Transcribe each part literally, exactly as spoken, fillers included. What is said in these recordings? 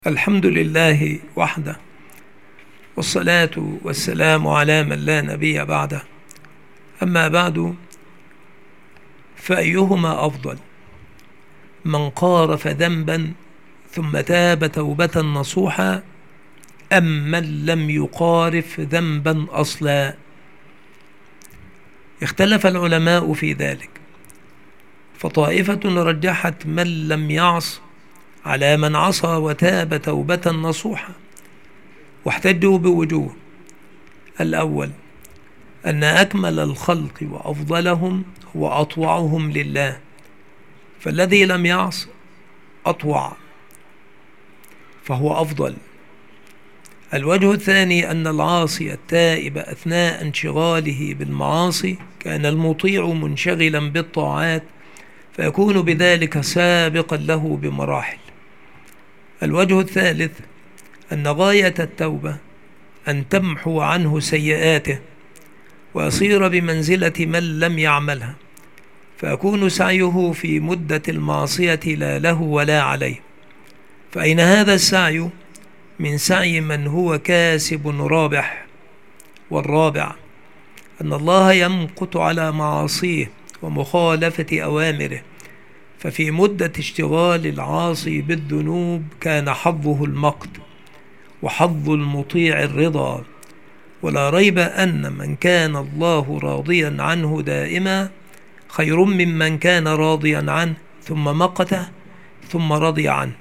الحمد لله وحده، والصلاة والسلام على من لا نبي بعده. أما بعد، فأيهما أفضل، من قارف ذنبا ثم تاب توبة نصوحا، أم من لم يقارف ذنبا أصلا؟ اختلف العلماء في ذلك، فطائفة رجحت من لم يعص على من عصى وتاب توبة نصوحا، واحتجوا بوجوه. الأول، أن أكمل الخلق وأفضلهم هو أطوعهم لله، فالذي لم يعص أطوع فهو أفضل. الوجه الثاني، أن العاصي التائب أثناء انشغاله بالمعاصي كان المطيع منشغلا بالطاعات، فيكون بذلك سابقا له بمراحل. الوجه الثالث، أن غاية التوبة أن تمحو عنه سيئاته ويصير بمنزلة من لم يعملها، فيكون سعيه في مدة المعصية لا له ولا عليه. فأين هذا السعي من سعي من هو كاسب رابح؟ والرابع، أن الله يمقت على معاصيه ومخالفة أوامره، ففي مدة اشتغال العاصي بالذنوب كان حظه المقت، وحظ المطيع الرضا. ولا ريب أن من كان الله راضيا عنه دائما خير ممن كان راضيا عنه ثم مقته ثم رضي عنه.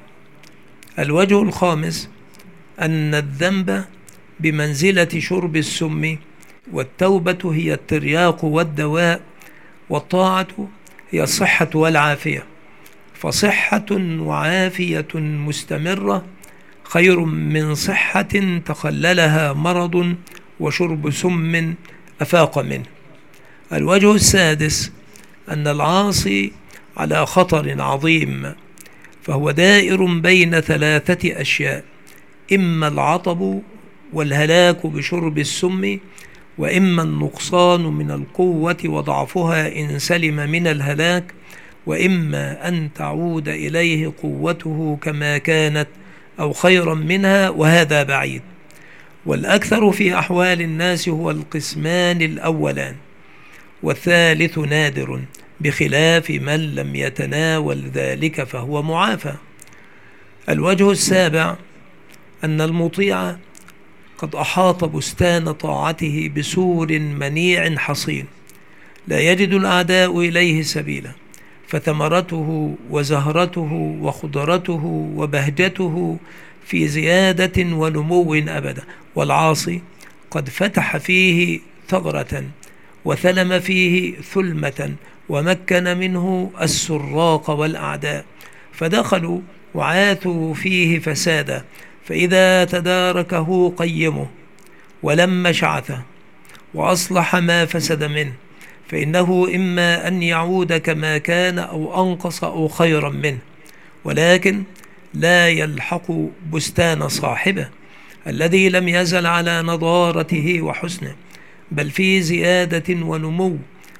الوجه الخامس، أن الذنب بمنزلة شرب السم، والتوبة هي الترياق والدواء، والطاعة هي الصحة والعافية، فصحة وعافية مستمرة خير من صحة تخللها مرض وشرب سم أفاق منه. الوجه السادس، أن العاصي على خطر عظيم، فهو دائر بين ثلاثة أشياء: إما العطب والهلاك بشرب السم، وإما النقصان من القوة وضعفها إن سلم من الهلاك، وإما أن تعود إليه قوته كما كانت أو خيرا منها، وهذا بعيد. والأكثر في أحوال الناس هو القسمان الأولان، والثالث نادر، بخلاف من لم يتناول ذلك فهو معافى. الوجه السابع، أن المطيع قد أحاط بستان طاعته بسور منيع حصين، لا يجد الأعداء إليه سبيلا، فثمرته وزهرته وخضرته وبهجته في زيادة ونمو أبدا. والعاصي قد فتح فيه ثغرة وثلم فيه ثلمة، ومكن منه السراق والأعداء، فدخلوا وعاثوا فيه فسادا، فإذا تداركه قيمه ولم شعثه وأصلح ما فسد منه، فإنه إما أن يعود كما كان أو أنقص أو خيرا منه، ولكن لا يلحق بستان صاحبه الذي لم يزل على نضارته وحسنه، بل في زيادة ونمو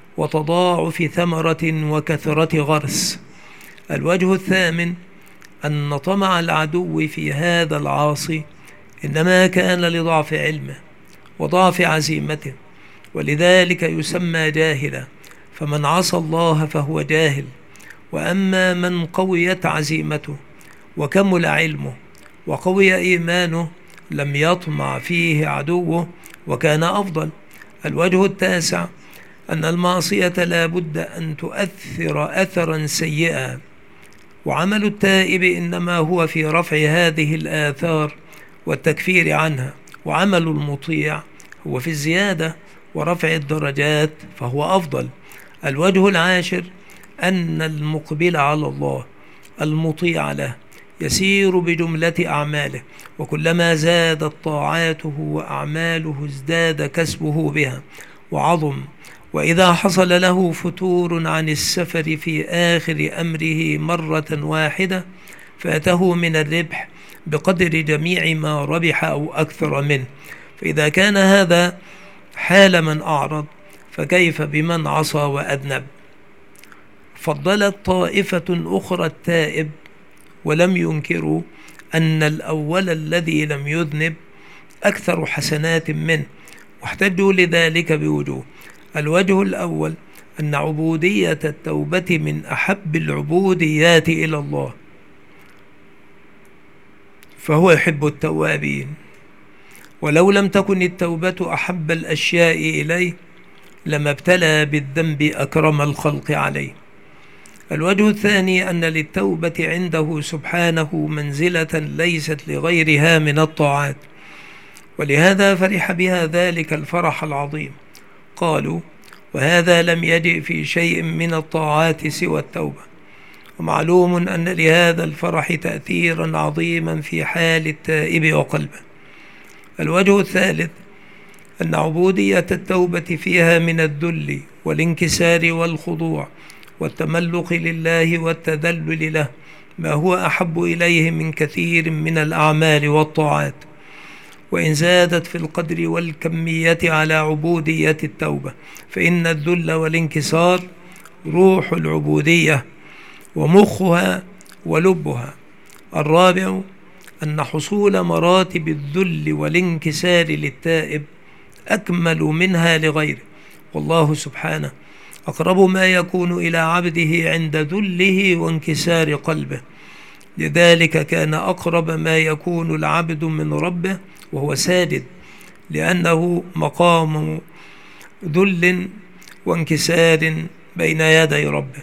وتضاعف ثمرة وكثرة غرس. الوجه الثامن، أن طمع العدو في هذا العاصي إنما كان لضعف علمه وضعف عزيمته، ولذلك يسمى جاهلا، فمن عصى الله فهو جاهل. وأما من قويت عزيمته وكمل علمه وقوي إيمانه لم يطمع فيه عدوه وكان أفضل. الوجه التاسع، أن المعصية لا بد أن تؤثر أثرا سيئا، وعمل التائب إنما هو في رفع هذه الآثار والتكفير عنها، وعمل المطيع هو في الزيادة ورفع الدرجات فهو أفضل. الوجه العاشر، أن المقبل على الله المطيع له يسير بجملة أعماله، وكلما زادت طاعاته وأعماله ازداد كسبه بها وعظم. وإذا حصل له فتور عن السفر في آخر أمره مرة واحدة فاته من الربح بقدر جميع ما ربح أو أكثر منه. فإذا كان هذا حال من أعرض، فكيف بمن عصى وأذنب؟ فضلت طائفة أخرى التائب ولم ينكروا أن الأول الذي لم يذنب أكثر حسنات منه، واحتجوا لذلك بوجوه. الوجه الأول أن عبودية التوبة من أحب العبوديات إلى الله، فهو يحب التوابين، ولو لم تكن التوبة أحب الأشياء إليه لما ابتلى بالذنب أكرم الخلق عليه. الوجه الثاني أن للتوبة عنده سبحانه منزلة ليست لغيرها من الطاعات، ولهذا فرح بها ذلك الفرح العظيم. قالوا: وهذا لم يجئ في شيء من الطاعات سوى التوبة. ومعلوم أن لهذا الفرح تأثيرا عظيما في حال التائب وقلبه. الوجه الثالث أن عبودية التوبة فيها من الذل والانكسار والخضوع والتملق لله والتذلل له ما هو أحب إليه من كثير من الأعمال والطاعات، وإن زادت في القدر والكمية على عبودية التوبة، فإن الذل والانكسار روح العبودية ومخها ولبها. الرابع أن حصول مراتب الذل والانكسار للتائب أكمل منها لغيره، والله سبحانه أقرب ما يكون إلى عبده عند ذله وانكسار قلبه. لذلك كان أقرب ما يكون العبد من ربه وهو ساجد، لأنه مقام ذل وانكسار بين يدي ربه.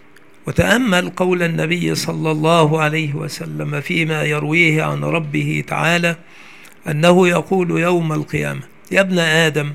وتأمل قول النبي صلى الله عليه وسلم فيما يرويه عن ربه تعالى أنه يقول يوم القيامة: يا ابن آدم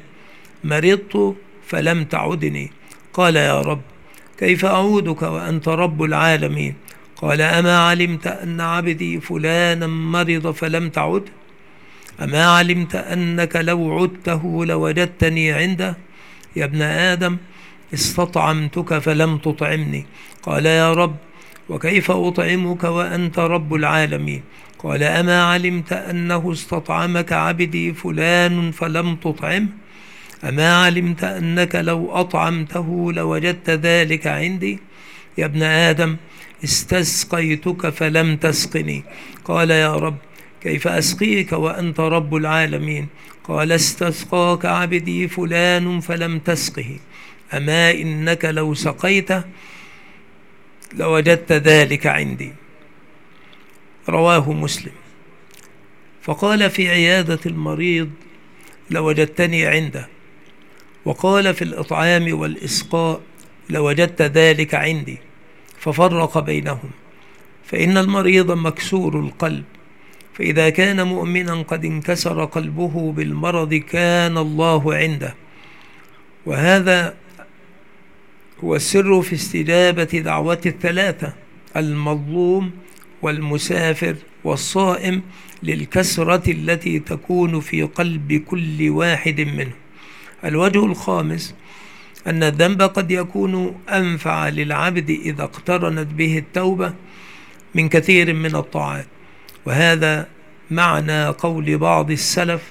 مرضت فلم تعدني. قال: يا رب كيف أعودك وأنت رب العالمين؟ قال: أما علمت أن عبدي فلانا مرض فلم تعد؟ أما علمت أنك لو عدته لوجدتني عنده؟ يا ابن آدم استطعمتك فلم تطعمني. قال: يا رب وكيف أطعمك وأنت رب العالمين؟ قال: أما علمت أنه استطعمك عبدي فلان فلم تطعمه؟ أما علمت أنك لو أطعمته لوجدت ذلك عندي؟ يا ابن آدم استسقيتك فلم تسقني. قال: يا رب كيف أسقيك وأنت رب العالمين؟ قال: استسقاك عبدي فلان فلم تسقه. أما إنك لو سقيته لوجدت ذلك عندي. رواه مسلم. فقال في عيادة المريض: لوجدتني عنده. وقال في الإطعام والإسقاء: لوجدت ذلك عندي. ففرق بينهم، فإن المريض مكسور القلب، فإذا كان مؤمنا قد انكسر قلبه بالمرض كان الله عنده. وهذا هو السر في استجابة دعوة الثلاثة: المظلوم والمسافر والصائم، للكسرة التي تكون في قلب كل واحد منهم. الوجه الخامس أن الذنب قد يكون أنفع للعبد إذا اقترنت به التوبة من كثير من الطاعات، وهذا معنى قول بعض السلف: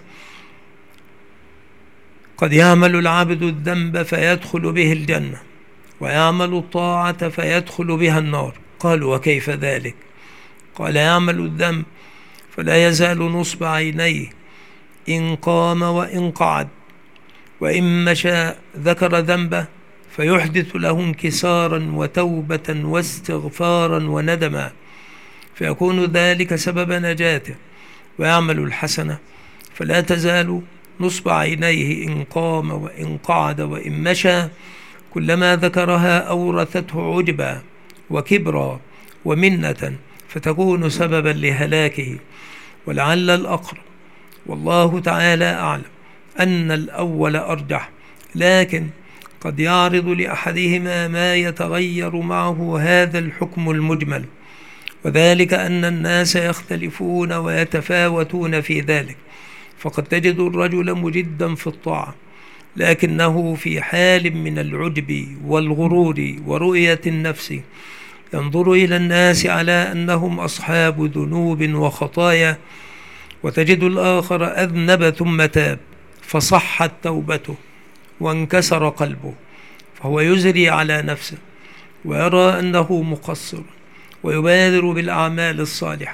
قد يعمل العبد الذنب فيدخل به الجنة، ويعمل الطاعة فيدخل بها النار. قالوا: وكيف ذلك؟ قال: يعمل الذنب فلا يزال نصب عينيه إن قام وإن قعد، وإن مشى ذكر ذنبه فيحدث له انكسارا وتوبة واستغفارا وندما، فيكون ذلك سبب نجاته. ويعمل الحسنة فلا تزال نصب عينيه إن قام وإن قعد وإن مشى، كلما ذكرها أورثته عجبا وكبرا ومنة، فتكون سببا لهلاكه. ولعل الأقرب والله تعالى أعلم أن الأول أرجح، لكن قد يعرض لأحدهما ما يتغير معه هذا الحكم المجمل، وذلك أن الناس يختلفون ويتفاوتون في ذلك. فقد تجد الرجل مجدا في الطاعة لكنه في حال من العجب والغرور ورؤية النفس، ينظر إلى الناس على أنهم أصحاب ذنوب وخطايا، وتجد الآخر أذنب ثم تاب فصحت توبته وانكسر قلبه، فهو يزري على نفسه ويرى أنه مقصر ويبادر بالأعمال الصالحة،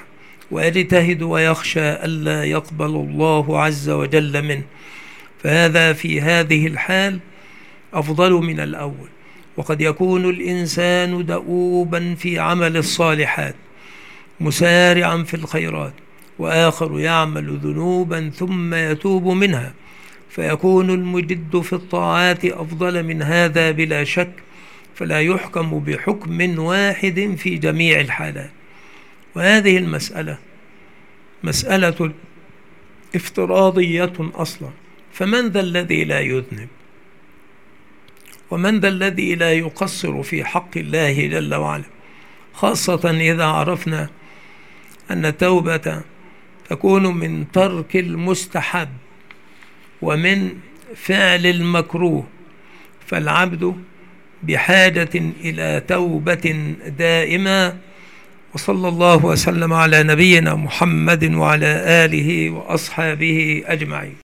ويجتهد ويخشى ألا يقبل الله عز وجل منه، فهذا في هذه الحال أفضل من الأول. وقد يكون الإنسان دؤوبا في عمل الصالحات مسارعا في الخيرات، وآخر يعمل ذنوبا ثم يتوب منها، فيكون المجد في الطاعات أفضل من هذا بلا شك، فلا يحكم بحكم واحد في جميع الحالات. وهذه المسألة مسألة افتراضية أصلا، فمن ذا الذي لا يذنب؟ ومن ذا الذي لا يقصر في حق الله جل وعلا؟ خاصة إذا عرفنا أن التوبة تكون من ترك المستحب ومن فعل المكروه، فالعبد بحاجة إلى توبة دائمة. وصلى الله وسلم على نبينا محمد وعلى آله وأصحابه أجمعين.